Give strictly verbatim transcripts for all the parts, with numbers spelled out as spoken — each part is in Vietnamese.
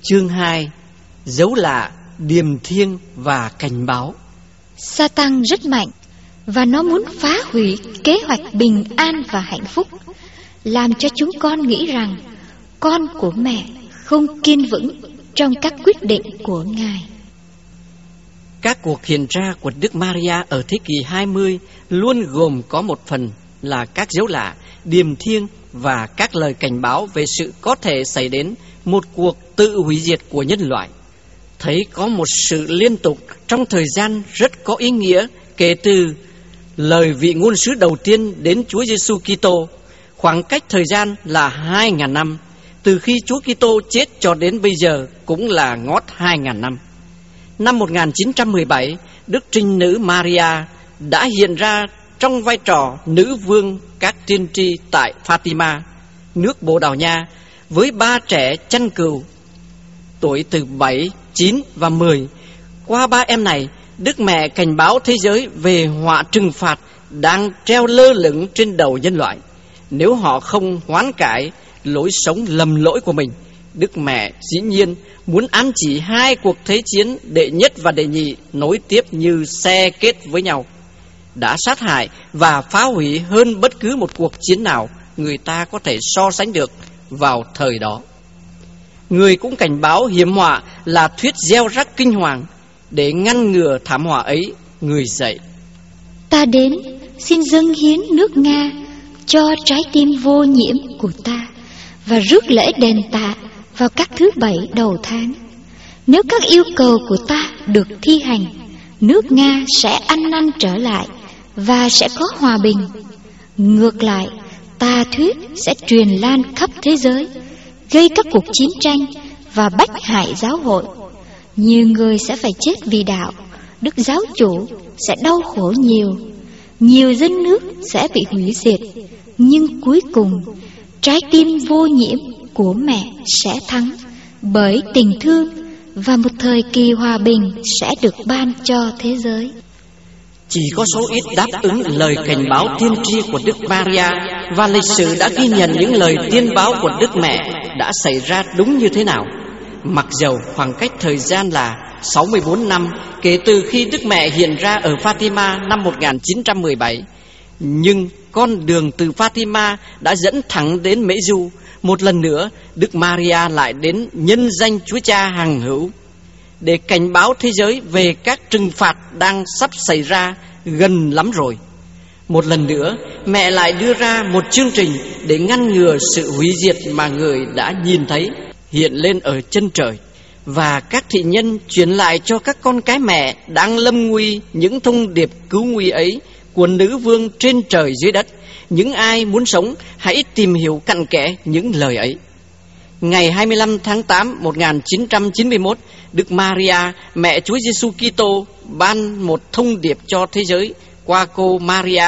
Chương hai. Dấu lạ, điềm thiêng và cảnh báo. Sa-tan rất mạnh và nó muốn phá hủy kế hoạch bình an và hạnh phúc, làm cho chúng con nghĩ rằng con của mẹ không kiên vững trong các quyết định của Ngài. Các cuộc hiện ra của Đức Maria ở thế kỷ hai mươi luôn gồm có một phần là các dấu lạ, điềm thiêng và các lời cảnh báo về sự có thể xảy đến một cuộc tự hủy diệt của nhân loại. Thấy có một sự liên tục trong thời gian rất có ý nghĩa kể từ lời vị ngôn sứ đầu tiên đến Chúa Giêsu Kitô, khoảng cách thời gian là hai ngàn năm, từ khi Chúa Kitô chết cho đến bây giờ cũng là ngót hai ngàn năm. Năm một nghìn chín trăm mười bảy, Đức Trinh Nữ Maria đã hiện ra trong vai trò nữ vương các tiên tri tại Fatima, nước Bồ Đào Nha, với ba trẻ chăn cừu tuổi từ bảy, chín và mười. Qua ba em này, Đức Mẹ cảnh báo thế giới về họa trừng phạt đang treo lơ lửng trên đầu nhân loại. Nếu họ không hoán cải lối sống lầm lỗi của mình, Đức Mẹ dĩ nhiên muốn ám chỉ hai cuộc thế chiến đệ nhất và đệ nhị nối tiếp như xe kết với nhau, đã sát hại và phá hủy hơn bất cứ một cuộc chiến nào người ta có thể so sánh được vào thời đó. Người cũng cảnh báo hiểm họa là thuyết gieo rắc kinh hoàng. Để ngăn ngừa thảm họa ấy, người dạy: Ta đến xin dâng hiến nước Nga cho trái tim vô nhiễm của ta và rước lễ đền tạ vào các thứ bảy đầu tháng. Nếu các yêu cầu của ta được thi hành, nước Nga sẽ ăn năn trở lại và sẽ có hòa bình. Ngược lại, tà thuyết sẽ truyền lan khắp thế giới, gây các cuộc chiến tranh và bách hại giáo hội. Nhiều người sẽ phải chết vì đạo, Đức Giáo Chủ sẽ đau khổ nhiều, nhiều dân nước sẽ bị hủy diệt. Nhưng cuối cùng, trái tim vô nhiễm của mẹ sẽ thắng, bởi tình thương, và một thời kỳ hòa bình sẽ được ban cho thế giới. Chỉ có số ít đáp ứng lời cảnh báo tiên tri của Đức Maria, và lịch sử đã ghi nhận những lời tiên báo của Đức Mẹ đã xảy ra đúng như thế nào. Mặc dầu khoảng cách thời gian là sáu mươi bốn năm kể từ khi Đức Mẹ hiện ra ở Fatima năm một nghìn chín trăm mười bảy, nhưng con đường từ Fatima đã dẫn thẳng đến Mễ Du. Một lần nữa, Đức Maria lại đến nhân danh Chúa Cha hằng hữu để cảnh báo thế giới về các trừng phạt đang sắp xảy ra gần lắm rồi. Một lần nữa, mẹ lại đưa ra một chương trình để ngăn ngừa sự hủy diệt mà người đã nhìn thấy hiện lên ở chân trời, và các thị nhân truyền lại cho các con cái mẹ đang lâm nguy những thông điệp cứu nguy ấy của nữ vương trên trời dưới đất. Những ai muốn sống hãy tìm hiểu cặn kẽ những lời ấy. Ngày hai mươi lăm tháng tám một nghìn chín trăm chín mươi mốt, Đức Maria, mẹ Chúa Giêsu Kitô, ban một thông điệp cho thế giới qua cô Maria,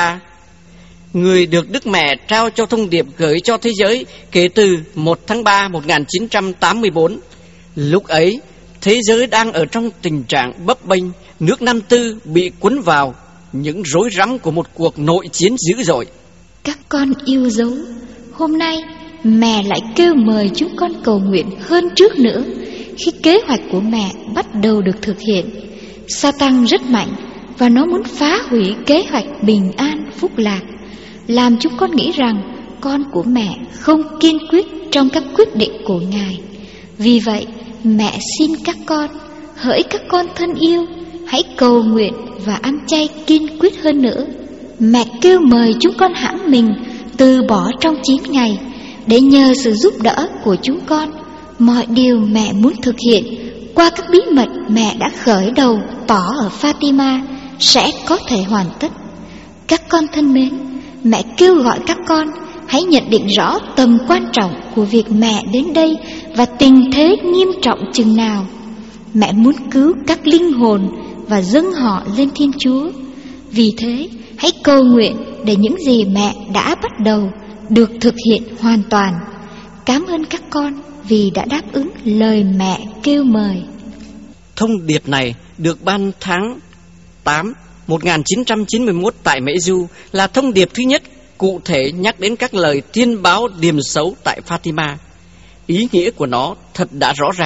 người được Đức Mẹ trao cho thông điệp gửi cho thế giới kể từ một tháng ba một nghìn chín trăm tám mươi bốn. Lúc ấy, thế giới đang ở trong tình trạng bấp bênh, nước Nam Tư bị cuốn vào những rối rắm của một cuộc nội chiến dữ dội. Các con yêu dấu, hôm nay mẹ lại kêu mời chúng con cầu nguyện hơn trước nữa khi kế hoạch của mẹ bắt đầu được thực hiện. Sa-tan rất mạnh và nó muốn phá hủy kế hoạch bình an phúc lạc, làm chúng con nghĩ rằng con của mẹ không kiên quyết trong các quyết định của Ngài. Vì vậy, mẹ xin các con, hỡi các con thân yêu, hãy cầu nguyện và ăn chay kiên quyết hơn nữa. Mẹ kêu mời chúng con hãm mình từ bỏ trong chín ngày để nhờ sự giúp đỡ của chúng con, mọi điều mẹ muốn thực hiện qua các bí mật mẹ đã khởi đầu tỏ ở Fatima sẽ có thể hoàn tất. Các con thân mến, mẹ kêu gọi các con hãy nhận định rõ tầm quan trọng của việc mẹ đến đây và tình thế nghiêm trọng chừng nào. Mẹ muốn cứu các linh hồn và dâng họ lên Thiên Chúa. Vì thế, hãy cầu nguyện để những gì mẹ đã bắt đầu được thực hiện hoàn toàn. Cảm ơn các con vì đã đáp ứng lời mẹ kêu mời. Thông điệp này được ban tháng tám một nghìn chín trăm chín mươi mốt tại Mễ Du, là thông điệp thứ nhất cụ thể nhắc đến các lời tiên báo điềm xấu tại Fatima. Ý nghĩa của nó thật đã rõ ràng,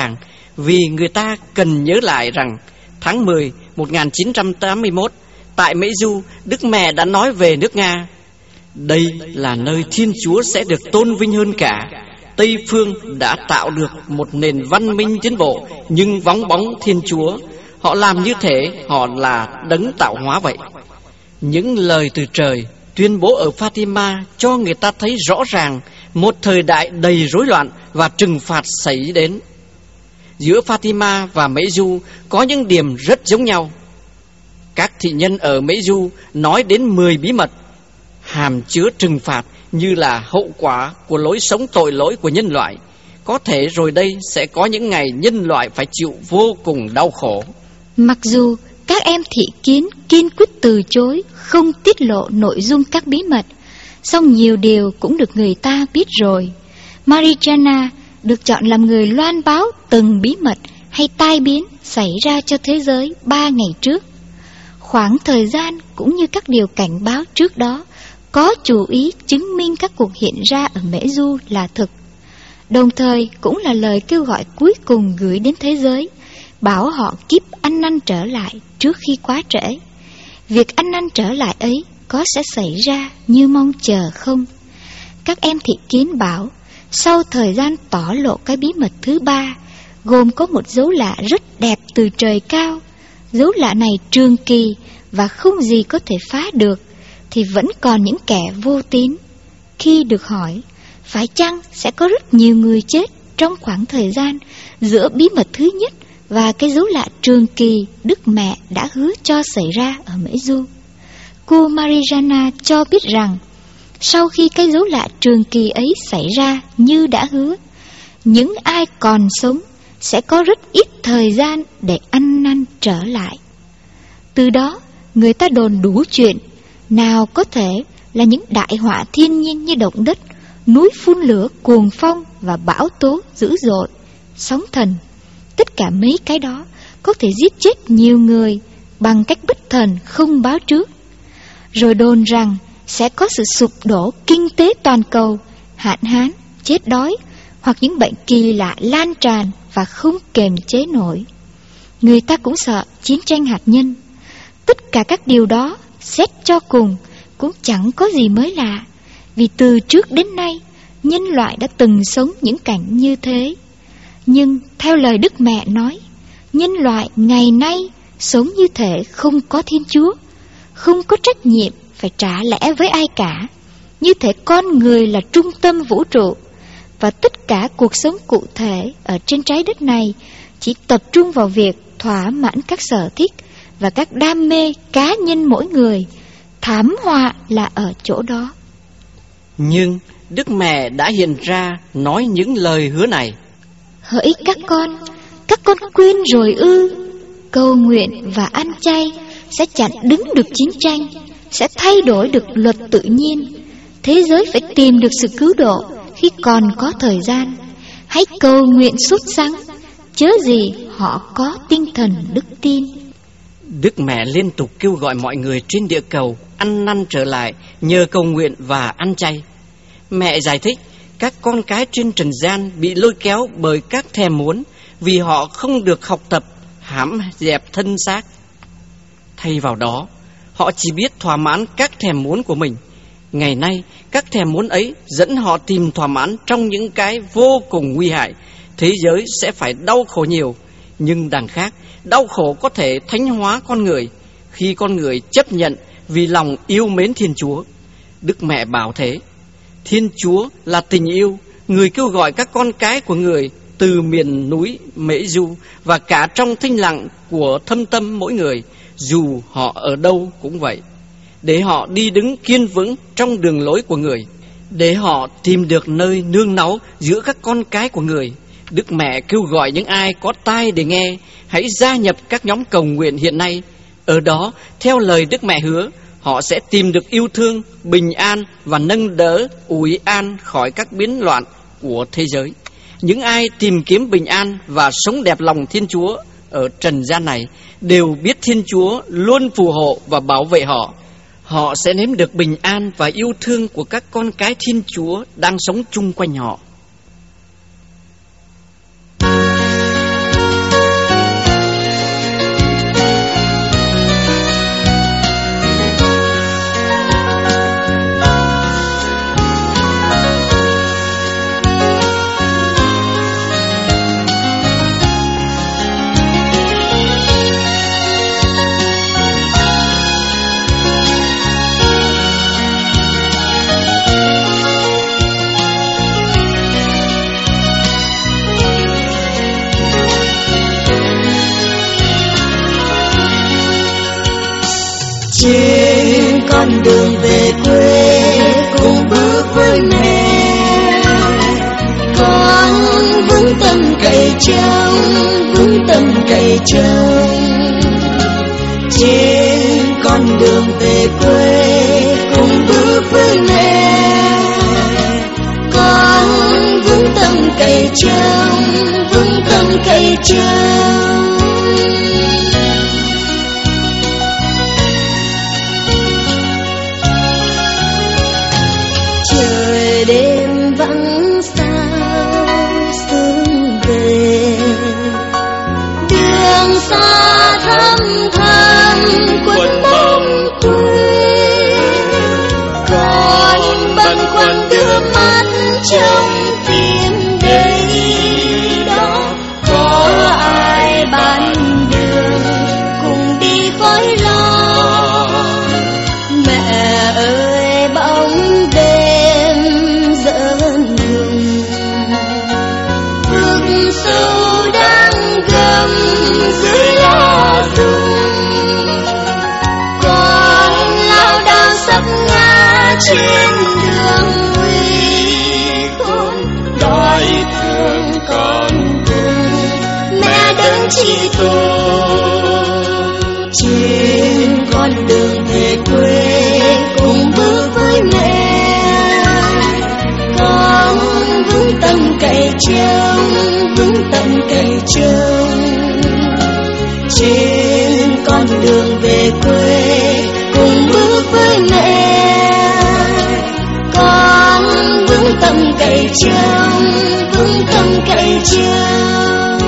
vì người ta cần nhớ lại rằng tháng mười một nghìn chín trăm tám mươi mốt, tại Mễ Du, Đức Mẹ đã nói về nước Nga: đây là nơi Thiên Chúa sẽ được tôn vinh hơn cả. Tây phương đã tạo được một nền văn minh tiến bộ, nhưng vắng bóng Thiên Chúa. Họ làm như thế, họ là đấng tạo hóa vậy. Những lời từ trời tuyên bố ở Fatima cho người ta thấy rõ ràng một thời đại đầy rối loạn và trừng phạt xảy đến. Giữa Fatima và Mễ Du có những điểm rất giống nhau. Các thị nhân ở Mễ Du nói đến mười bí mật hàm chứa trừng phạt như là hậu quả của lối sống tội lỗi của nhân loại. Có thể rồi đây sẽ có những ngày nhân loại phải chịu vô cùng đau khổ. Mặc dù các em thị kiến kiên quyết từ chối, không tiết lộ nội dung các bí mật, song nhiều điều cũng được người ta biết rồi. Marijanna được chọn làm người loan báo từng bí mật hay tai biến xảy ra cho thế giới ba ngày trước. Khoảng thời gian cũng như các điều cảnh báo trước đó có chú ý chứng minh các cuộc hiện ra ở Mễ Du là thực. Đồng thời cũng là lời kêu gọi cuối cùng gửi đến thế giới, bảo họ kíp ăn năn trở lại trước khi quá trễ. Việc ăn năn trở lại ấy có sẽ xảy ra như mong chờ không? Các em thị kiến bảo, sau thời gian tỏ lộ cái bí mật thứ ba, gồm có một dấu lạ rất đẹp từ trời cao. Dấu lạ này trường kỳ và không gì có thể phá được, thì vẫn còn những kẻ vô tín. Khi được hỏi, phải chăng sẽ có rất nhiều người chết trong khoảng thời gian giữa bí mật thứ nhất và cái dấu lạ trường kỳ Đức Mẹ đã hứa cho xảy ra ở Mễ Du, cô Marijanna cho biết rằng sau khi cái dấu lạ trường kỳ ấy xảy ra như đã hứa, những ai còn sống sẽ có rất ít thời gian để ăn năn trở lại. Từ đó người ta đồn đủ chuyện, nào có thể là những đại họa thiên nhiên như động đất, núi phun lửa cuồng phong và bão tố dữ dội, sóng thần. Tất cả mấy cái đó có thể giết chết nhiều người bằng cách bất thần không báo trước. Rồi đồn rằng sẽ có sự sụp đổ kinh tế toàn cầu, hạn hán, chết đói hoặc những bệnh kỳ lạ lan tràn và không kềm chế nổi. Người ta cũng sợ chiến tranh hạt nhân. Tất cả các điều đó xét cho cùng cũng chẳng có gì mới lạ, vì từ trước đến nay nhân loại đã từng sống những cảnh như thế. Nhưng theo lời Đức Mẹ nói, nhân loại ngày nay sống như thể không có Thiên Chúa, không có trách nhiệm phải trả lẽ với ai cả, như thể con người là trung tâm vũ trụ, và tất cả cuộc sống cụ thể ở trên trái đất này chỉ tập trung vào việc thỏa mãn các sở thích và các đam mê cá nhân mỗi người. Thảm họa là ở chỗ đó. Nhưng Đức Mẹ đã hiện ra nói những lời hứa này: hỡi các con, các con quên rồi ư? Cầu nguyện và ăn chay sẽ chặn đứng được chiến tranh, sẽ thay đổi được luật tự nhiên. Thế giới phải tìm được sự cứu độ khi còn có thời gian. Hãy cầu nguyện sốt sắng, chớ gì họ có tinh thần đức tin. Đức Mẹ liên tục kêu gọi mọi người trên địa cầu ăn năn trở lại nhờ cầu nguyện và ăn chay. Mẹ giải thích các con cái trên trần gian bị lôi kéo bởi các thèm muốn, vì họ không được học tập hãm dẹp thân xác. Thay vào đó, họ chỉ biết thỏa mãn các thèm muốn của mình. Ngày nay, các thèm muốn ấy dẫn họ tìm thỏa mãn trong những cái vô cùng nguy hại. Thế giới sẽ phải đau khổ nhiều. Nhưng đằng khác, đau khổ có thể thánh hóa con người khi con người chấp nhận vì lòng yêu mến Thiên Chúa. Đức Mẹ bảo thế: Thiên Chúa là tình yêu. Người kêu gọi các con cái của người từ miền núi Mễ Du và cả trong thinh lặng của thâm tâm mỗi người, dù họ ở đâu cũng vậy, để họ đi đứng kiên vững trong đường lối của người, để họ tìm được nơi nương náu giữa các con cái của người. Đức Mẹ kêu gọi những ai có tai để nghe, hãy gia nhập các nhóm cầu nguyện hiện nay. Ở đó, theo lời Đức Mẹ hứa, họ sẽ tìm được yêu thương, bình an và nâng đỡ, ủi an khỏi các biến loạn của thế giới. Những ai tìm kiếm bình an và sống đẹp lòng Thiên Chúa ở trần gian này đều biết Thiên Chúa luôn phù hộ và bảo vệ họ. Họ sẽ nếm được bình an và yêu thương của các con cái Thiên Chúa đang sống chung quanh họ. Trên con đường về quê cùng bước với mẹ, con vững tâm cậy trông, vững tâm cậy trông. Trên con đường về quê cùng bước với mẹ, con vững tâm cậy trông, vững tâm cậy trông. Trời đêm vắng sao sương về, đường xa thăm thăm quấn bóng quê, con băn khoăn đưa mắt trông tìm đây đó có ai ban đường cùng đi khỏi lo. Mẹ ơi bóng đêm giỡn ngừng, vực sâu đang gầm dưới lá rụng, con lao đao sắp ngã trên đường nguy khốn, đói thương con cùng mẹ đấng chỉ tôn. Trên con đường về quê cùng bước với mẹ, con vững tâm cậy trông, vững tâm cậy trông. Trên con đường về quê cùng bước với mẹ, con vững tâm cậy trông, vững tâm cậy trông.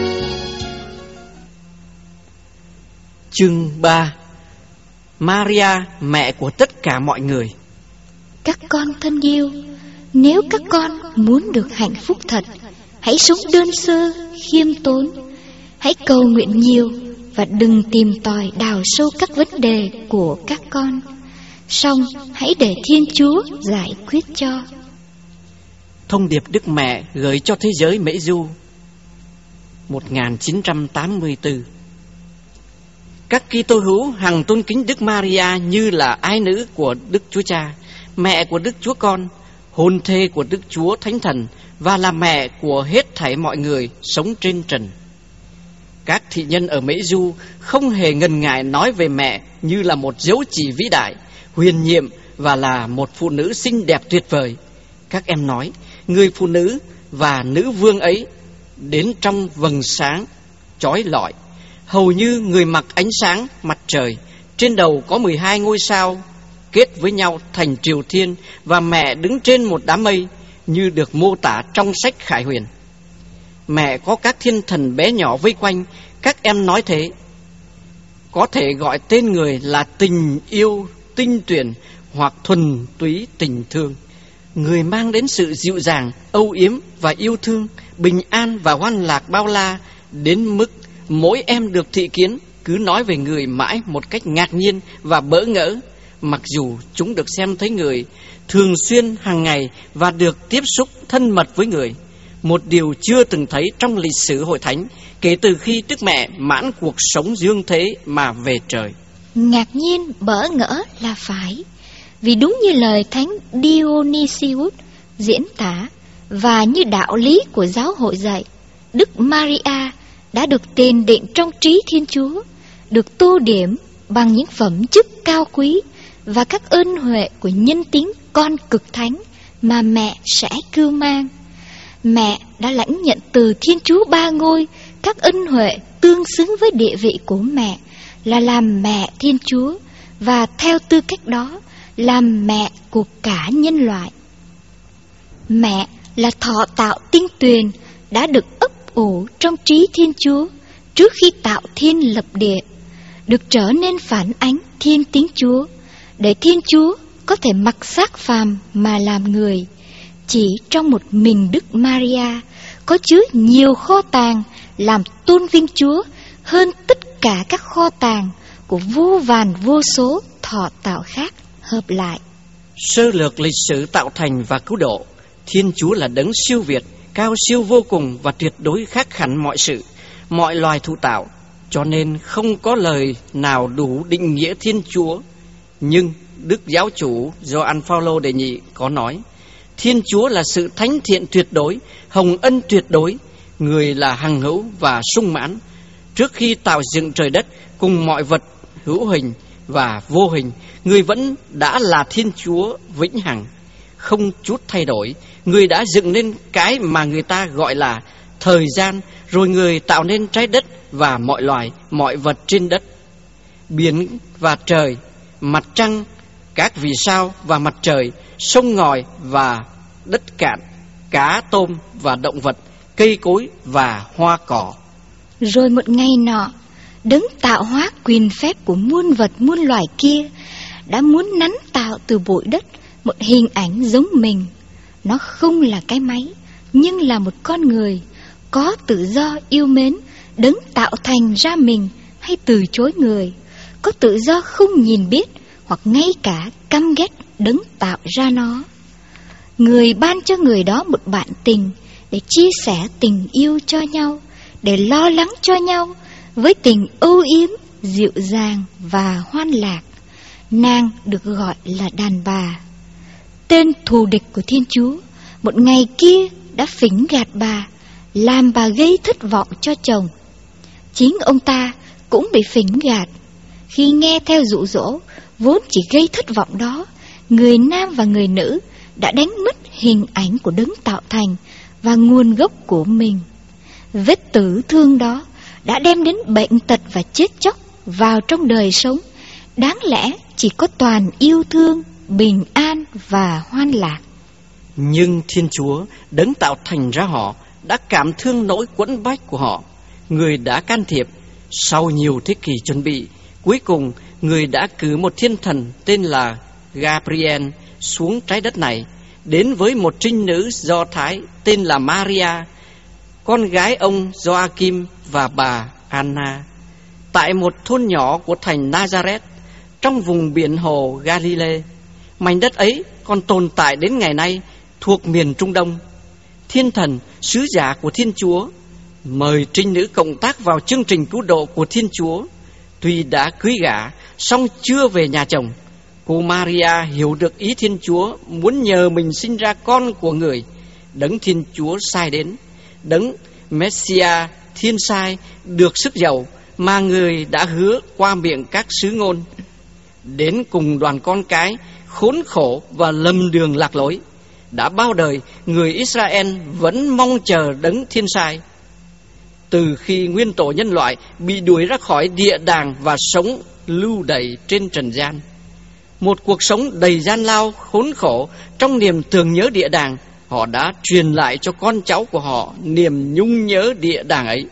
Chương ba. Maria, mẹ của tất cả mọi người. Các con thân yêu, nếu các con muốn được hạnh phúc thật, hãy sống đơn sơ, khiêm tốn. Hãy cầu nguyện nhiều và đừng tìm tòi đào sâu các vấn đề của các con. Song hãy để Thiên Chúa giải quyết cho. Thông điệp Đức Mẹ gửi cho thế giới Mễ Du, một nghìn chín trăm tám mươi tư. Các Kitô hữu hằng tôn kính Đức Maria như là ái nữ của Đức Chúa Cha, mẹ của Đức Chúa Con, hôn thê của Đức Chúa Thánh Thần và là mẹ của hết thảy mọi người sống trên trần. Các thị nhân ở Mễ Du không hề ngần ngại nói về mẹ như là một dấu chỉ vĩ đại, huyền nhiệm và là một phụ nữ xinh đẹp tuyệt vời. Các em nói, người phụ nữ và nữ vương ấy đến trong vầng sáng chói lọi, hầu như người mặc ánh sáng mặt trời, trên đầu có mười hai ngôi sao kết với nhau thành triều thiên, và mẹ đứng trên một đám mây như được mô tả trong sách Khải Huyền. Mẹ có các thiên thần bé nhỏ vây quanh. Các em nói thế, có thể gọi tên người là tình yêu tinh tuyển hoặc thuần túy tình thương. Người mang đến sự dịu dàng, âu yếm và yêu thương, bình an và hoan lạc bao la, đến mức mỗi em được thị kiến cứ nói về người mãi một cách ngạc nhiên và bỡ ngỡ, mặc dù chúng được xem thấy người thường xuyên hàng ngày và được tiếp xúc thân mật với người, một điều chưa từng thấy trong lịch sử Hội Thánh kể từ khi Đức Mẹ mãn cuộc sống dương thế mà về trời. Ngạc nhiên, bỡ ngỡ là phải, vì đúng như lời Thánh Dionysius diễn tả và như đạo lý của giáo hội dạy, Đức Maria đã được tiền định trong trí Thiên Chúa, được tô điểm bằng những phẩm chất cao quý và các ơn huệ của nhân tính con cực thánh mà mẹ sẽ cưu mang. Mẹ đã lãnh nhận từ Thiên Chúa Ba Ngôi các ân huệ tương xứng với địa vị của mẹ là làm mẹ Thiên Chúa, và theo tư cách đó làm mẹ của cả nhân loại. Mẹ là thọ tạo tinh tuyền đã được ấp ủ trong trí Thiên Chúa trước khi tạo thiên lập địa, được trở nên phản ánh thiên tính Chúa, để Thiên Chúa có thể mặc xác phàm mà làm người. Chỉ trong một mình Đức Maria có chứa nhiều kho tàng làm tôn vinh Chúa hơn tất cả các kho tàng của vô vàn vô số thọ tạo khác hợp lại. Sơ lược lịch sử tạo thành và cứu độ, Thiên Chúa là đấng siêu việt, cao siêu vô cùng và tuyệt đối khác hẳn mọi sự, mọi loài thụ tạo. Cho nên không có lời nào đủ định nghĩa Thiên Chúa. Nhưng Đức Giáo chủ Gioan Phaolô đệ nhị có nói: Thiên Chúa là sự thánh thiện tuyệt đối, hồng ân tuyệt đối, người là hằng hữu và sung mãn. Trước khi tạo dựng trời đất cùng mọi vật hữu hình và vô hình, người vẫn đã là Thiên Chúa vĩnh hằng, không chút thay đổi. Người đã dựng nên cái mà người ta gọi là thời gian, rồi người tạo nên trái đất và mọi loài, mọi vật trên đất, biển và trời, mặt trăng, các vì sao và mặt trời, sông ngòi và đất cạn, cá tôm và động vật, cây cối và hoa cỏ. Rồi một ngày nọ, đấng tạo hóa quyền phép của muôn vật muôn loài kia đã muốn nắn tạo từ bụi đất một hình ảnh giống mình. Nó không là cái máy, nhưng là một con người có tự do yêu mến đấng tạo thành ra mình hay từ chối người, có tự do không nhìn biết hoặc ngay cả căm ghét đấng tạo ra nó. Người ban cho người đó một bạn tình để chia sẻ tình yêu cho nhau, để lo lắng cho nhau với tình âu yếm, dịu dàng và hoan lạc. Nàng được gọi là đàn bà. Tên thù địch của Thiên Chúa một ngày kia đã phỉnh gạt bà, làm bà gây thất vọng cho chồng. Chính ông ta cũng bị phỉnh gạt. Khi nghe theo dụ dỗ vốn chỉ gây thất vọng đó, người nam và người nữ đã đánh mất hình ảnh của đấng tạo thành và nguồn gốc của mình. Vết tử thương đó đã đem đến bệnh tật và chết chóc vào trong đời sống. Đáng lẽ chỉ có toàn yêu thương, bình an và hoan lạc. Nhưng Thiên Chúa, đấng tạo thành ra họ, đã cảm thương nỗi quẫn bách của họ. Người đã can thiệp. Sau nhiều thế kỷ chuẩn bị, cuối cùng người đã cử một thiên thần tên là Gabriel xuống trái đất này, đến với một trinh nữ Do Thái tên là Maria, con gái ông Joachim và bà Anna, tại một thôn nhỏ của thành Nazareth trong vùng biển hồ Galilee. Mảnh đất ấy còn tồn tại đến ngày nay, thuộc miền Trung Đông. Thiên thần, sứ giả của Thiên Chúa, mời trinh nữ cộng tác vào chương trình cứu độ của Thiên Chúa. Tuy đã cưới gả, song chưa về nhà chồng, cô Maria hiểu được ý Thiên Chúa muốn nhờ mình sinh ra con của người, đấng Thiên Chúa sai đến, đấng Messiah thiên sai được sức giàu mà người đã hứa qua miệng các sứ ngôn, đến cùng đoàn con cái khốn khổ và lầm đường lạc lối. Đã bao đời người Israel vẫn mong chờ đấng thiên sai. Từ khi nguyên tổ nhân loại bị đuổi ra khỏi địa đàng và sống lưu đày trên trần gian, một cuộc sống đầy gian lao khốn khổ, trong niềm tưởng nhớ địa đàng, họ đã truyền lại cho con cháu của họ niềm nhung nhớ địa đàng ấy.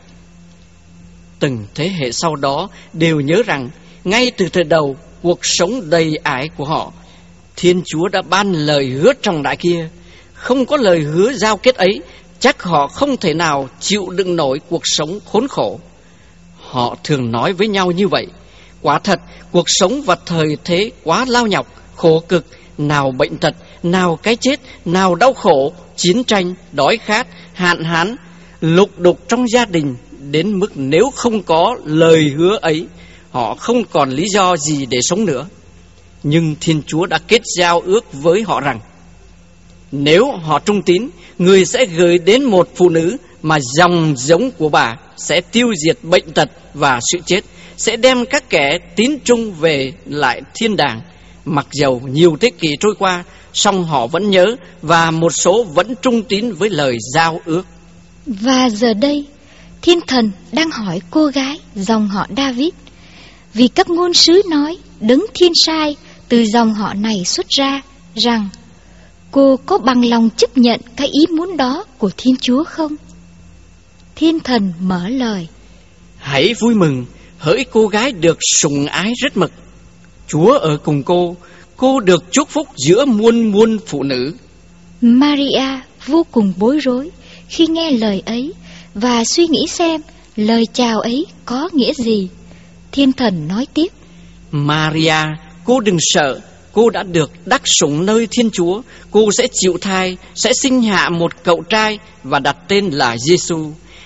Từng thế hệ sau đó đều nhớ rằng ngay từ thời đầu cuộc sống đầy ải của họ, Thiên Chúa đã ban lời hứa trọng đại kia. Không có lời hứa giao kết ấy, chắc họ không thể nào chịu đựng nổi cuộc sống khốn khổ. Họ thường nói với nhau như vậy: quả thật cuộc sống và thời thế quá lao nhọc, khổ cực, nào bệnh tật, nào cái chết, nào đau khổ, chiến tranh, đói khát, hạn hán, lục đục trong gia đình, đến mức nếu không có lời hứa ấy, họ không còn lý do gì để sống nữa. Nhưng Thiên Chúa đã kết giao ước với họ rằng nếu họ trung tín, người sẽ gửi đến một phụ nữ mà dòng giống của bà sẽ tiêu diệt bệnh tật và sự chết, sẽ đem các kẻ tín trung về lại thiên đàng. Mặc dầu nhiều thế kỷ trôi qua, song họ vẫn nhớ và một số vẫn trung tín với lời giao ước. Và giờ đây, thiên thần đang hỏi cô gái dòng họ David, vì các ngôn sứ nói đấng thiên sai từ dòng họ này xuất ra, rằng cô có bằng lòng chấp nhận cái ý muốn đó của Thiên Chúa không? Thiên thần mở lời: hãy vui mừng, hỡi cô gái được sủng ái rất mực. Chúa ở cùng cô, cô được chúc phúc giữa muôn muôn phụ nữ. Maria vô cùng bối rối khi nghe lời ấy và suy nghĩ xem lời chào ấy có nghĩa gì. Thiên thần nói tiếp: Maria, cô đừng sợ, cô đã được đắc sủng nơi Thiên Chúa. Cô sẽ chịu thai, sẽ sinh hạ một cậu trai và đặt tên là Giêsu.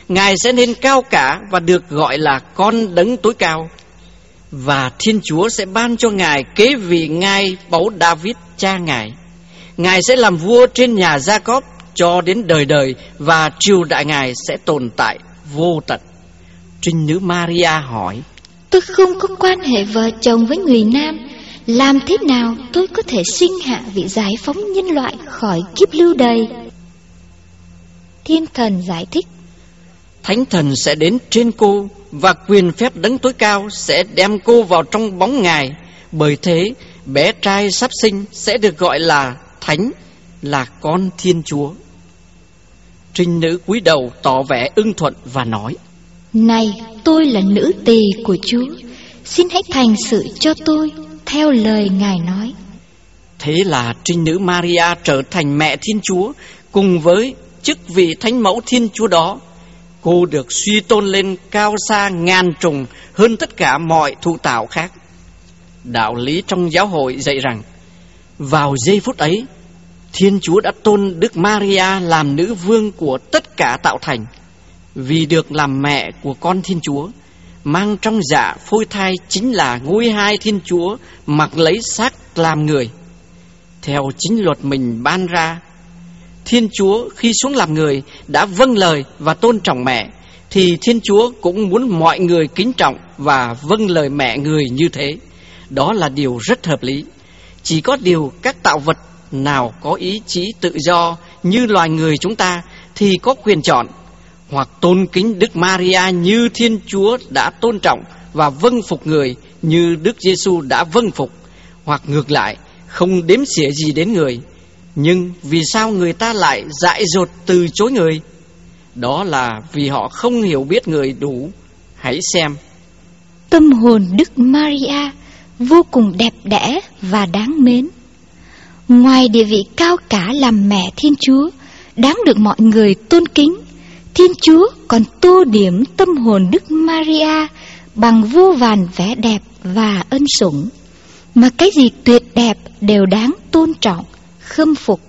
Ngài sẽ nên cao cả và được gọi là con đấng tối cao. Và Thiên Chúa sẽ ban cho Ngài kế vị ngai báu David cha Ngài. Ngài sẽ làm vua trên nhà Gia-cốp cho đến đời đời, và triều đại Ngài sẽ tồn tại vô tận. Trinh nữ Maria hỏi: Tôi không có quan hệ vợ chồng với người nam, làm thế nào tôi có thể sinh hạ vị giải phóng nhân loại khỏi kiếp lưu đày? Thiên thần giải thích: Thánh thần sẽ đến trên cô, và quyền phép đấng tối cao sẽ đem cô vào trong bóng Ngài. Bởi thế bé trai sắp sinh sẽ được gọi là Thánh, là con Thiên Chúa. Trinh nữ cúi đầu tỏ vẻ ưng thuận và nói: Này, tôi là nữ tỳ của Chúa, xin hãy thành sự cho tôi theo lời Ngài nói. Thế là trinh nữ Maria trở thành mẹ Thiên Chúa. Cùng với chức vị thánh mẫu Thiên Chúa đó, cô được suy tôn lên cao xa ngàn trùng hơn tất cả mọi thụ tạo khác. Đạo lý trong giáo hội dạy rằng, vào giây phút ấy, Thiên Chúa đã tôn Đức Maria làm nữ vương của tất cả tạo thành. Vì được làm mẹ của con Thiên Chúa, mang trong dạ phôi thai chính là ngôi hai Thiên Chúa mặc lấy xác làm người. Theo chính luật mình ban ra, Thiên Chúa khi xuống làm người đã vâng lời và tôn trọng mẹ, thì Thiên Chúa cũng muốn mọi người kính trọng và vâng lời mẹ người như thế. Đó là điều rất hợp lý. Chỉ có điều các tạo vật nào có ý chí tự do như loài người chúng ta thì có quyền chọn, hoặc tôn kính Đức Maria như Thiên Chúa đã tôn trọng và vâng phục người như Đức Giêsu đã vâng phục, hoặc ngược lại, không đếm xỉa gì đến người. Nhưng vì sao người ta lại dại dột từ chối người? Đó là vì họ không hiểu biết người đủ. Hãy xem. Tâm hồn Đức Maria vô cùng đẹp đẽ và đáng mến. Ngoài địa vị cao cả làm mẹ Thiên Chúa, đáng được mọi người tôn kính, Thiên Chúa còn tô điểm tâm hồn Đức Maria bằng vô vàn vẻ đẹp và ân sủng, mà cái gì tuyệt đẹp đều đáng tôn trọng, khâm phục.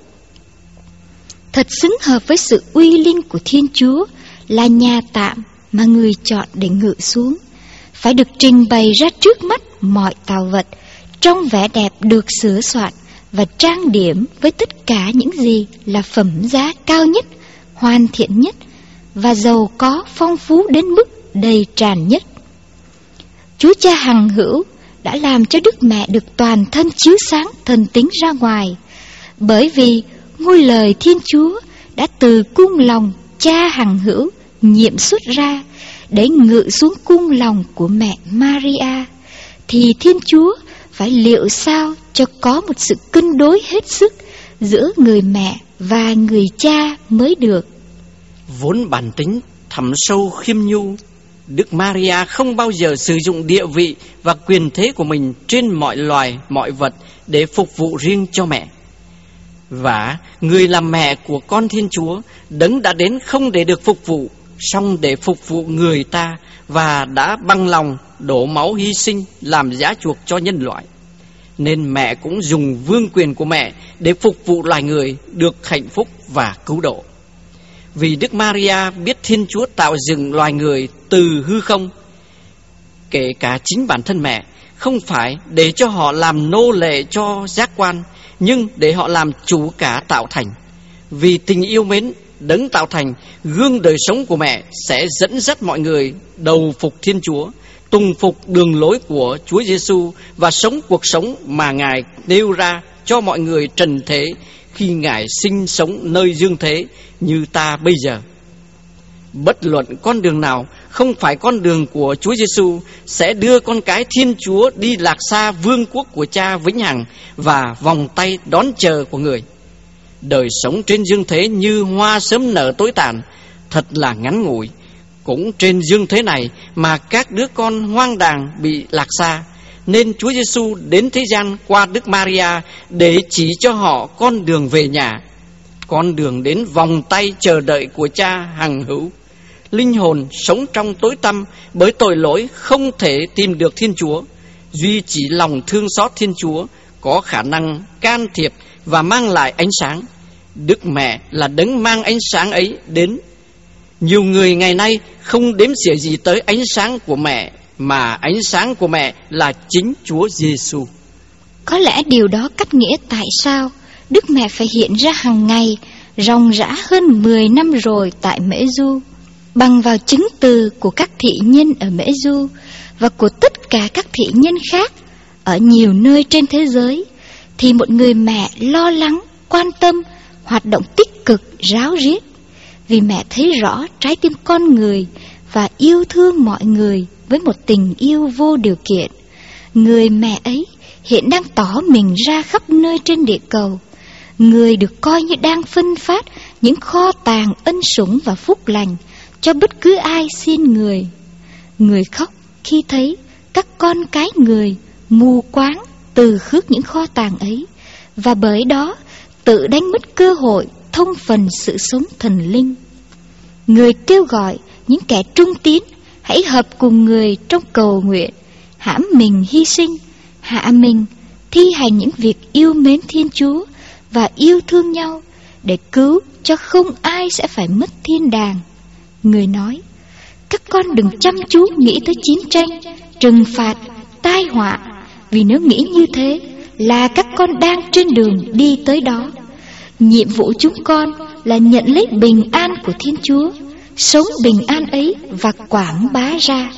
Thật xứng hợp với sự uy linh của Thiên Chúa là nhà tạm mà người chọn để ngự xuống, phải được trình bày ra trước mắt mọi tạo vật trong vẻ đẹp được sửa soạn và trang điểm với tất cả những gì là phẩm giá cao nhất, hoàn thiện nhất và giàu có phong phú đến mức đầy tràn nhất. Chúa Cha hằng hữu đã làm cho Đức Mẹ được toàn thân chiếu sáng thần tính ra ngoài, bởi vì ngôi lời Thiên Chúa đã từ cung lòng Cha hằng hữu nhiệm xuất ra để ngự xuống cung lòng của mẹ Maria, thì Thiên Chúa phải liệu sao cho có một sự cân đối hết sức giữa người mẹ và người cha mới được. Vốn bản tính thẳm sâu khiêm nhu, Đức Maria không bao giờ sử dụng địa vị và quyền thế của mình trên mọi loài, mọi vật để phục vụ riêng cho mẹ. Và người làm mẹ của con Thiên Chúa, đấng đã đến không để được phục vụ, song để phục vụ người ta, và đã bằng lòng đổ máu hy sinh làm giá chuộc cho nhân loại. Nên mẹ cũng dùng vương quyền của mẹ để phục vụ loài người được hạnh phúc và cứu độ. Vì Đức Maria biết Thiên Chúa tạo dựng loài người từ hư không, kể cả chính bản thân mẹ, không phải để cho họ làm nô lệ cho giác quan, nhưng để họ làm chủ cả tạo thành. Vì tình yêu mến, đấng tạo thành, gương đời sống của mẹ sẽ dẫn dắt mọi người đầu phục Thiên Chúa, tùng phục đường lối của Chúa Giêsu và sống cuộc sống mà Ngài nêu ra cho mọi người trần thế khi Ngài sinh sống nơi dương thế như ta bây giờ. Bất luận con đường nào không phải con đường của Chúa Giêsu sẽ đưa con cái Thiên Chúa đi lạc xa vương quốc của Cha vĩnh hằng và vòng tay đón chờ của người. Đời sống trên dương thế như hoa sớm nở tối tàn, thật là ngắn ngủi. Cũng trên dương thế này mà các đứa con hoang đàng bị lạc xa, nên Chúa Giêsu đến thế gian qua Đức Maria để chỉ cho họ con đường về nhà, con đường đến vòng tay chờ đợi của Cha hằng hữu. Linh hồn sống trong tối tăm bởi tội lỗi không thể tìm được Thiên Chúa. Duy chỉ lòng thương xót Thiên Chúa có khả năng can thiệp và mang lại ánh sáng. Đức Mẹ là đấng mang ánh sáng ấy đến. Nhiều người ngày nay không đếm xỉa gì tới ánh sáng của mẹ, mà ánh sáng của mẹ là chính Chúa Giêsu. Có lẽ điều đó cách nghĩa tại sao Đức Mẹ phải hiện ra hàng ngày, ròng rã hơn mười năm rồi tại Mễ Du, bằng vào chứng từ của các thị nhân ở Mễ Du và của tất cả các thị nhân khác ở nhiều nơi trên thế giới, thì một người mẹ lo lắng, quan tâm, hoạt động tích cực, ráo riết, vì mẹ thấy rõ trái tim con người và yêu thương mọi người với một tình yêu vô điều kiện. Người mẹ ấy hiện đang tỏ mình ra khắp nơi trên địa cầu. Người được coi như đang phân phát những kho tàng ân sủng và phúc lành cho bất cứ ai xin người. Người khóc khi thấy các con cái người mù quáng từ khước những kho tàng ấy, và bởi đó tự đánh mất cơ hội thông phần sự sống thần linh. Người kêu gọi những kẻ trung tín hãy hợp cùng người trong cầu nguyện, hãm mình hy sinh, hạ mình, thi hành những việc yêu mến Thiên Chúa và yêu thương nhau, để cứu cho không ai sẽ phải mất thiên đàng. Người nói, các con đừng chăm chú nghĩ tới chiến tranh, trừng phạt, tai họa, vì nếu nghĩ như thế là các con đang trên đường đi tới đó. Nhiệm vụ chúng con là nhận lấy bình an của Thiên Chúa, sống bình an ấy và quảng bá ra.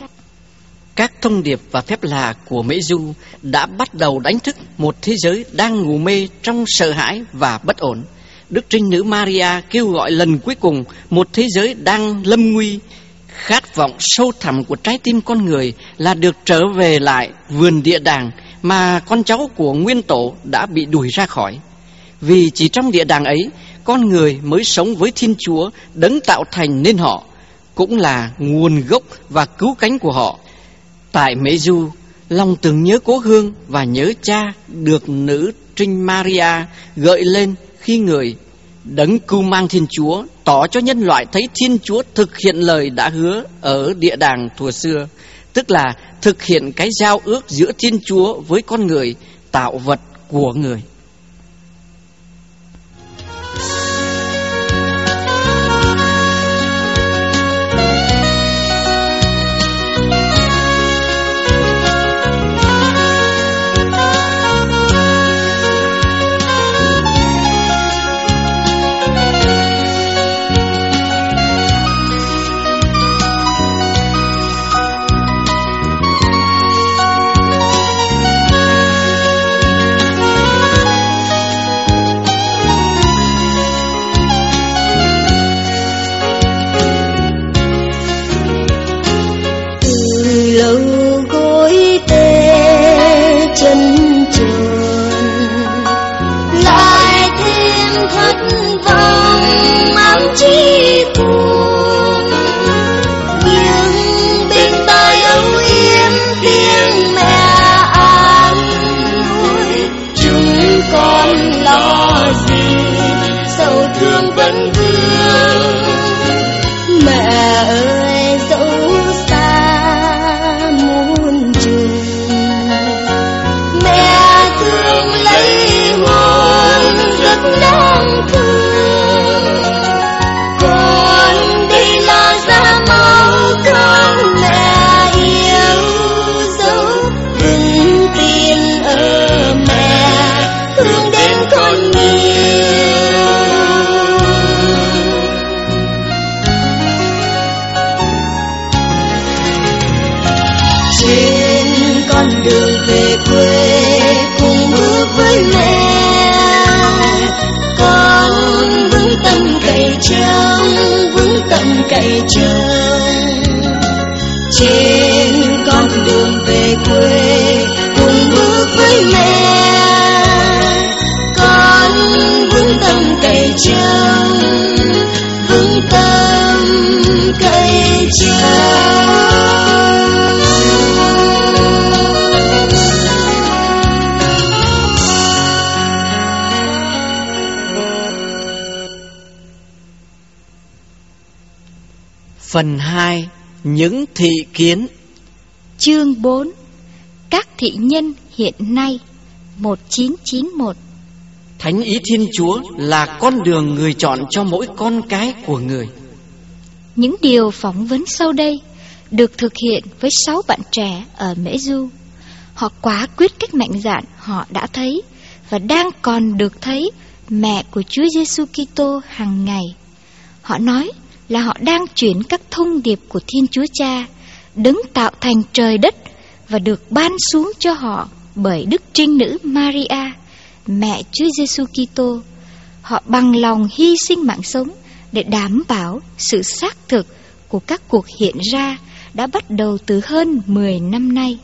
Các thông điệp và phép lạ của Mễ Du đã bắt đầu đánh thức một thế giới đang ngủ mê trong sợ hãi và bất ổn. Đức Trinh Nữ Maria kêu gọi lần cuối cùng một thế giới đang lâm nguy. Khát vọng sâu thẳm của trái tim con người là được trở về lại vườn địa đàng mà con cháu của nguyên tổ đã bị đuổi ra khỏi. Vì chỉ trong địa đàng ấy, con người mới sống với Thiên Chúa đấng tạo thành nên họ, cũng là nguồn gốc và cứu cánh của họ. Tại Mễ Du, lòng tưởng nhớ cố hương và nhớ cha được nữ Trinh Maria gợi lên khi người đấng cưu mang Thiên Chúa tỏ cho nhân loại thấy Thiên Chúa thực hiện lời đã hứa ở địa đàng thuở xưa, tức là thực hiện cái giao ước giữa Thiên Chúa với con người, tạo vật của người. Phần hai. Những thị kiến. Chương bốn. Các thị nhân hiện nay. một nghìn chín trăm chín mươi mốt. Thánh ý Thiên Chúa là con đường người chọn cho mỗi con cái của người. Những điều phỏng vấn sau đây được thực hiện với sáu bạn trẻ ở Mễ Du. Họ quả quyết cách mạnh dạn họ đã thấy và đang còn được thấy mẹ của Chúa Giêsu Kitô hàng ngày. Họ nói là họ đang chuyển các thông điệp của Thiên Chúa Cha, đấng tạo thành trời đất, và được ban xuống cho họ bởi Đức Trinh Nữ Maria, mẹ Chúa Giêsu Kitô. Họ bằng lòng hy sinh mạng sống để đảm bảo sự xác thực của các cuộc hiện ra đã bắt đầu từ hơn mười năm nay.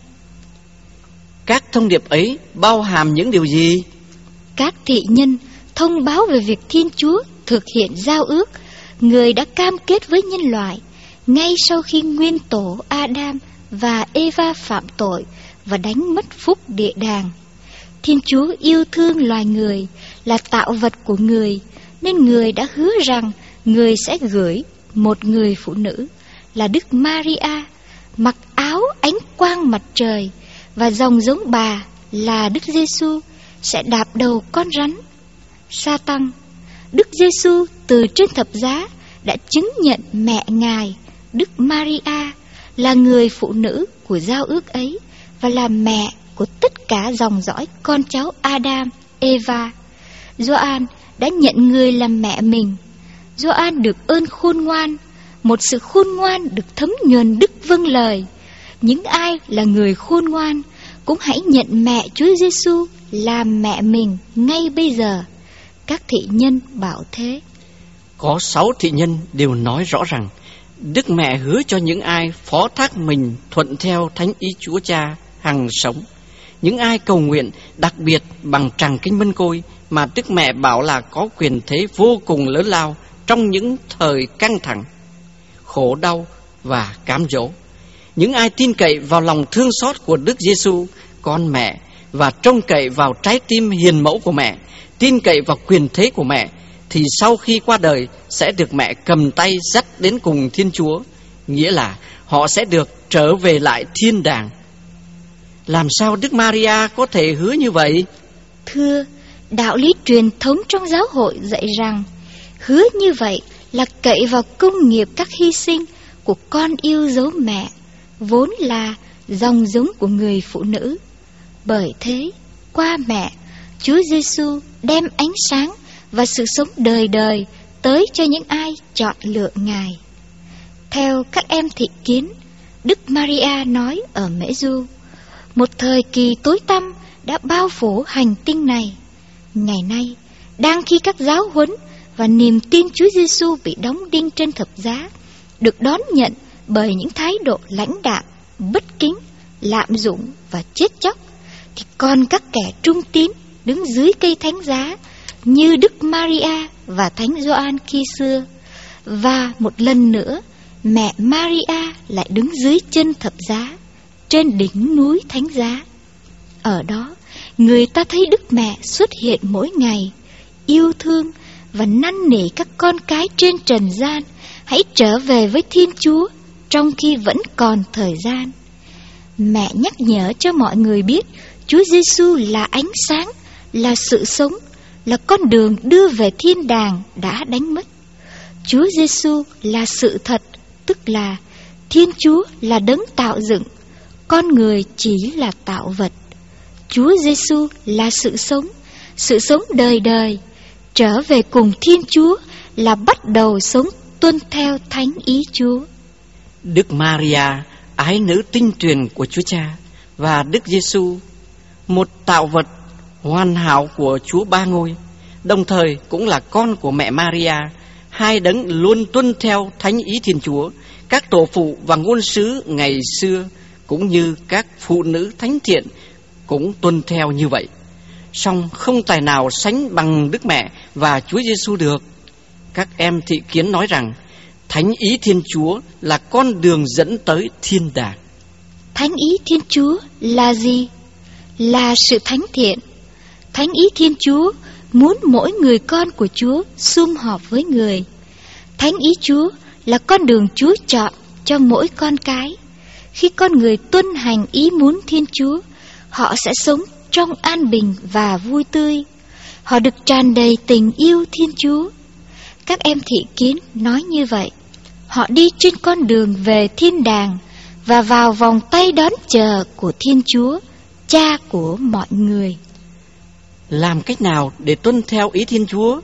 Các thông điệp ấy bao hàm những điều gì? Các thị nhân thông báo về việc Thiên Chúa thực hiện giao ước Người đã cam kết với nhân loại ngay sau khi nguyên tổ Adam và Eva phạm tội và đánh mất phúc địa đàng. Thiên Chúa yêu thương loài người là tạo vật của người, nên Người đã hứa rằng Người sẽ gửi một người phụ nữ là Đức Maria, mặc áo ánh quang mặt trời, và dòng giống bà là Đức Giêsu sẽ đạp đầu con rắn. Sa-tăng, Đức Giêsu từ trên thập giá đã chứng nhận mẹ Ngài, Đức Maria, là người phụ nữ của giao ước ấy và là mẹ của tất cả dòng dõi con cháu Adam, Eva. Gioan đã nhận người làm mẹ mình. Gioan được ơn khôn ngoan, một sự khôn ngoan được thấm nhuần đức vâng lời. Những ai là người khôn ngoan cũng hãy nhận mẹ Chúa Giêsu làm mẹ mình ngay bây giờ. Các thị nhân bảo thế. Có sáu thị nhân đều nói rõ rằng Đức Mẹ hứa cho những ai phó thác mình thuận theo thánh ý Chúa Cha hằng sống. Những ai cầu nguyện đặc biệt bằng tràng kinh mân côi mà Đức Mẹ bảo là có quyền thế vô cùng lớn lao trong những thời căng thẳng, khổ đau và cám dỗ. Những ai tin cậy vào lòng thương xót của Đức Giêsu, con mẹ, và trông cậy vào trái tim hiền mẫu của mẹ, tin cậy vào quyền thế của mẹ, thì sau khi qua đời sẽ được mẹ cầm tay dắt đến cùng Thiên Chúa, nghĩa là họ sẽ được trở về lại thiên đàng. Làm sao Đức Maria có thể hứa như vậy? Thưa, đạo lý truyền thống trong giáo hội dạy rằng hứa như vậy là cậy vào công nghiệp các hy sinh của con yêu dấu mẹ, vốn là dòng giống của người phụ nữ. Bởi thế, qua mẹ, Chúa Giêsu đem ánh sáng và sự sống đời đời tới cho những ai chọn lựa Ngài. Theo các em thị kiến, Đức Maria nói ở Mễ Du, một thời kỳ tối tăm đã bao phủ hành tinh này. Ngày nay, đang khi các giáo huấn và niềm tin Chúa Giêsu bị đóng đinh trên thập giá, được đón nhận bởi những thái độ lãnh đạm, bất kính, lạm dụng và chết chóc, thì còn các kẻ trung tín đứng dưới cây thánh giá như Đức Maria và Thánh Gioan khi xưa. Và một lần nữa, mẹ Maria lại đứng dưới chân thập giá, trên đỉnh núi thánh giá. Ở đó, người ta thấy Đức Mẹ xuất hiện mỗi ngày, yêu thương và năn nỉ các con cái trên trần gian hãy trở về với Thiên Chúa trong khi vẫn còn thời gian. Mẹ nhắc nhở cho mọi người biết Chúa Giêsu là ánh sáng, là sự sống, là con đường đưa về thiên đàng đã đánh mất. Chúa Giêsu là sự thật, tức là Thiên Chúa là đấng tạo dựng, con người chỉ là tạo vật. Chúa Giêsu là sự sống, sự sống đời đời. Trở về cùng Thiên Chúa là bắt đầu sống tuân theo thánh ý Chúa. Đức Maria, ái nữ tinh tuyền của Chúa Cha, và Đức Giêsu, một tạo vật hoàn hảo của Chúa Ba Ngôi, đồng thời cũng là con của mẹ Maria, hai đấng luôn tuân theo thánh ý Thiên Chúa. Các tổ phụ và ngôn sứ ngày xưa cũng như các phụ nữ thánh thiện cũng tuân theo như vậy. Song không tài nào sánh bằng Đức Mẹ và Chúa Giêsu được. Các em thị kiến nói rằng thánh ý Thiên Chúa là con đường dẫn tới thiên đàng. Thánh ý Thiên Chúa là gì? Là sự thánh thiện. Thánh ý Thiên Chúa muốn mỗi người con của Chúa sum họp với người. Thánh ý Chúa là con đường Chúa chọn cho mỗi con cái. Khi con người tuân hành ý muốn Thiên Chúa, họ sẽ sống trong an bình và vui tươi. Họ được tràn đầy tình yêu Thiên Chúa. Các em thị kiến nói như vậy. Họ đi trên con đường về thiên đàng và vào vòng tay đón chờ của Thiên Chúa, Cha của mọi người. Làm cách nào để tuân theo ý Thiên Chúa?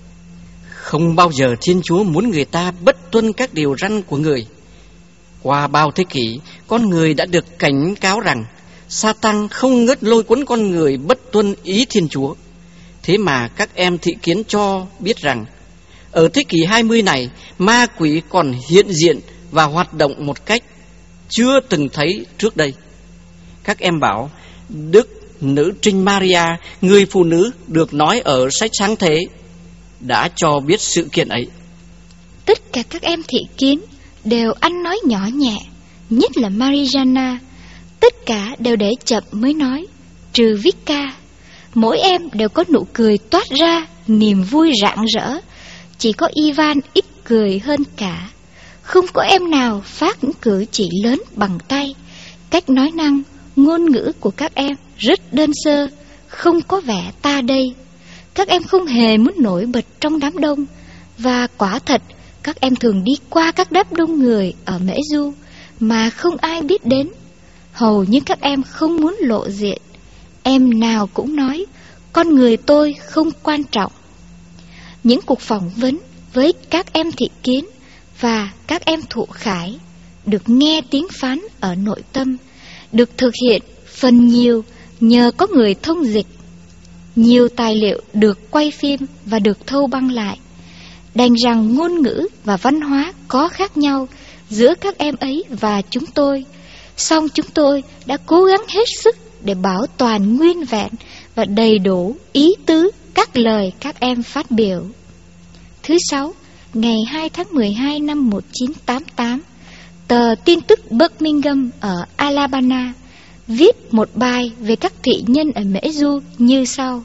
Không bao giờ Thiên Chúa muốn người ta bất tuân các điều răn của người. Qua bao thế kỷ, con người đã được cảnh cáo rằng Sa-tan không ngớt lôi cuốn con người bất tuân ý Thiên Chúa. Thế mà các em thị kiến cho biết rằng ở thế kỷ hai mươi này, ma quỷ còn hiện diện và hoạt động một cách chưa từng thấy trước đây. Các em bảo Đức Nữ Trinh Maria, người phụ nữ được nói ở sách Sáng Thế, đã cho biết sự kiện ấy. Tất cả các em thị kiến đều ăn nói nhỏ nhẹ, nhất là Mariana. Tất cả đều để chậm mới nói, trừ Vika. Mỗi em đều có nụ cười toát ra, niềm vui rạng rỡ. Chỉ có Ivan ít cười hơn cả. Không có em nào phát những cử chỉ lớn bằng tay. Cách nói năng, ngôn ngữ của các em rất đơn sơ, không có vẻ ta đây. Các em không hề muốn nổi bật trong đám đông. Và quả thật, các em thường đi qua các đám đông người ở Mễ Du mà không ai biết đến. Hầu như các em không muốn lộ diện. Em nào cũng nói, con người tôi không quan trọng. Những cuộc phỏng vấn với các em thị kiến và các em thụ khải được nghe tiếng phán ở nội tâm, được thực hiện phần nhiều nhờ có người thông dịch. Nhiều tài liệu được quay phim và được thâu băng lại. Đành rằng ngôn ngữ và văn hóa có khác nhau giữa các em ấy và chúng tôi, song chúng tôi đã cố gắng hết sức để bảo toàn nguyên vẹn và đầy đủ ý tứ các lời các em phát biểu. Thứ sáu, ngày hai tháng mười hai năm một nghìn chín trăm tám mươi tám, tờ tin tức Birmingham ở Alabama viết một bài về các thị nhân ở Mễ Du như sau.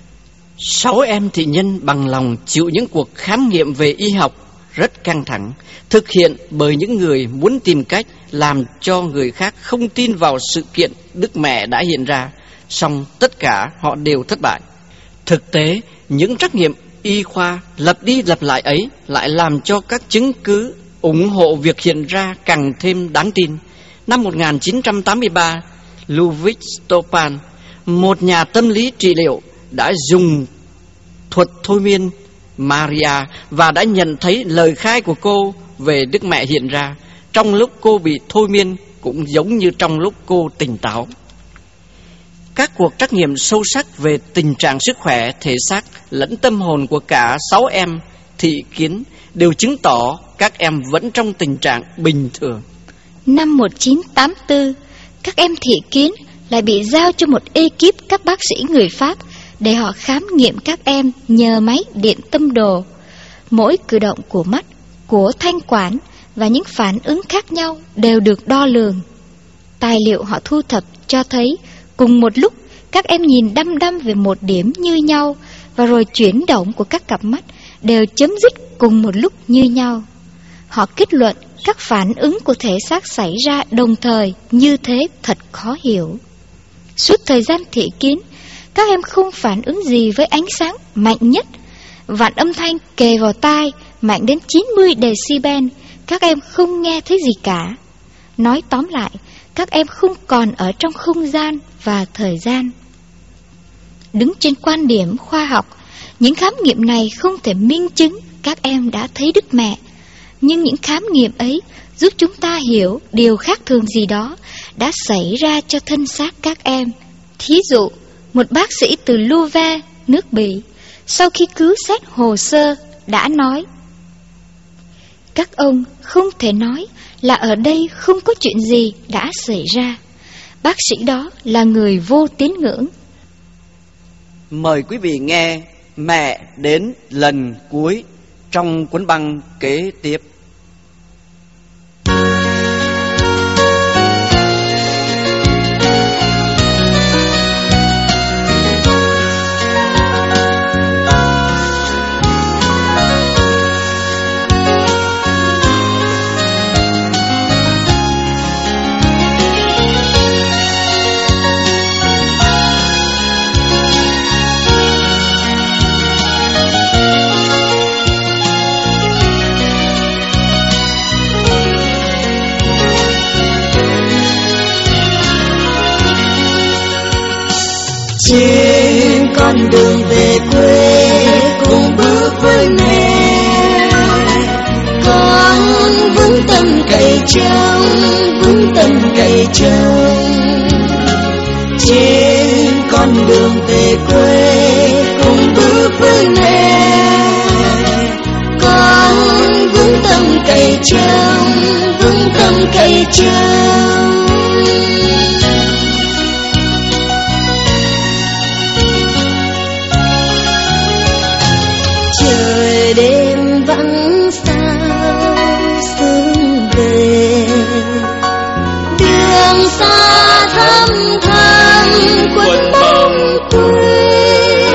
Sáu em thị nhân bằng lòng chịu những cuộc khám nghiệm về y học rất căng thẳng, thực hiện bởi những người muốn tìm cách làm cho người khác không tin vào sự kiện Đức Mẹ đã hiện ra, song tất cả họ đều thất bại. Thực tế, những trắc nghiệm y khoa lặp đi lặp lại ấy lại làm cho các chứng cứ ủng hộ việc hiện ra càng thêm đáng tin. Năm một nghìn chín trăm tám mươi ba, Ludwig Stopan, một nhà tâm lý trị liệu, đã dùng thuật thôi miên Maria và đã nhận thấy lời khai của cô về Đức Mẹ hiện ra trong lúc cô bị thôi miên cũng giống như trong lúc cô tỉnh táo. Các cuộc trắc nghiệm sâu sắc về tình trạng sức khỏe thể xác lẫn tâm hồn của cả sáu em thị kiến đều chứng tỏ các em vẫn trong tình trạng bình thường. Năm một nghìn chín trăm tám mươi tư, các em thị kiến lại bị giao cho một ekip các bác sĩ người Pháp để họ khám nghiệm các em nhờ máy điện tâm đồ. Mỗi cử động của mắt, của thanh quản và những phản ứng khác nhau đều được đo lường. Tài liệu họ thu thập cho thấy cùng một lúc các em nhìn đăm đăm về một điểm như nhau, và rồi chuyển động của các cặp mắt đều chấm dứt cùng một lúc như nhau. Họ kết luận các phản ứng của thể xác xảy ra đồng thời như thế thật khó hiểu. Suốt thời gian thị kiến, các em không phản ứng gì với ánh sáng mạnh nhất. Vạn âm thanh kề vào tai mạnh đến chín mươi decibel, các em không nghe thấy gì cả. Nói tóm lại, các em không còn ở trong không gian và thời gian. Đứng trên quan điểm khoa học, những khám nghiệm này không thể minh chứng các em đã thấy Đức Mẹ. Nhưng những khám nghiệm ấy giúp chúng ta hiểu điều khác thường gì đó đã xảy ra cho thân xác các em. Thí dụ, một bác sĩ từ Louvain, nước Bỉ, sau khi cứu xét hồ sơ đã nói: các ông không thể nói là ở đây không có chuyện gì đã xảy ra. Bác sĩ đó là người vô tín ngưỡng. Mời quý vị nghe Mẹ đến lần cuối trong cuốn băng kế tiếp. con đường về quê cùng bước với mẹ. Con vững tâm cậy trông, vững tâm cậy trông. Trên con đường về quê cùng bước với mẹ. Con vững tâm cậy trông, vững tâm cậy trông. Trời đêm vắng sao sương về, đường xa thăm thăm quấn bóng quê.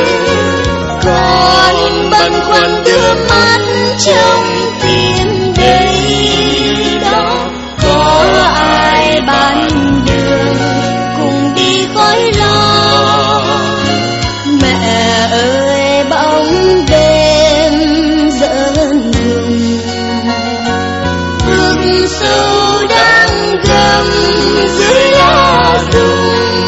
Con băn khoăn đưa mắt trông tìm đây đó, có ai ban đường cùng đi khỏi lo. Mẹ ơi bóng đêm giỡn hùng, bước sâu đang gầm dưới lá rụng.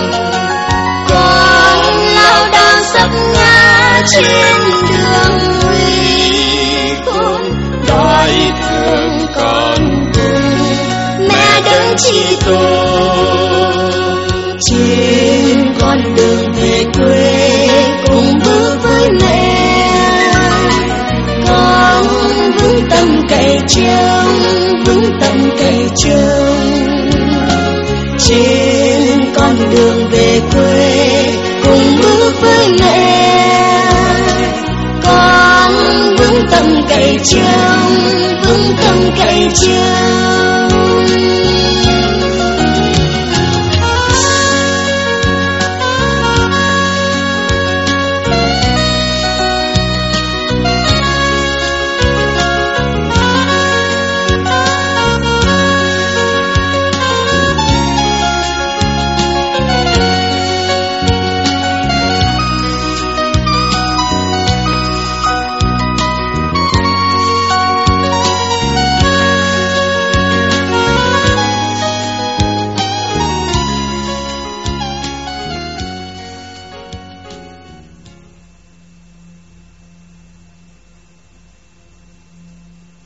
Con lao đang sắp ngã trên đường nguy khốn, đói thương con cùng mẹ đừng chỉ tôi. Trên con đường về quê cùng bước với mẹ. Con vững tâm cậy trông, vững tâm cậy trông. Trên con đường về quê cùng bước với mẹ. Con vững tâm cậy trông, vững tâm cậy trông.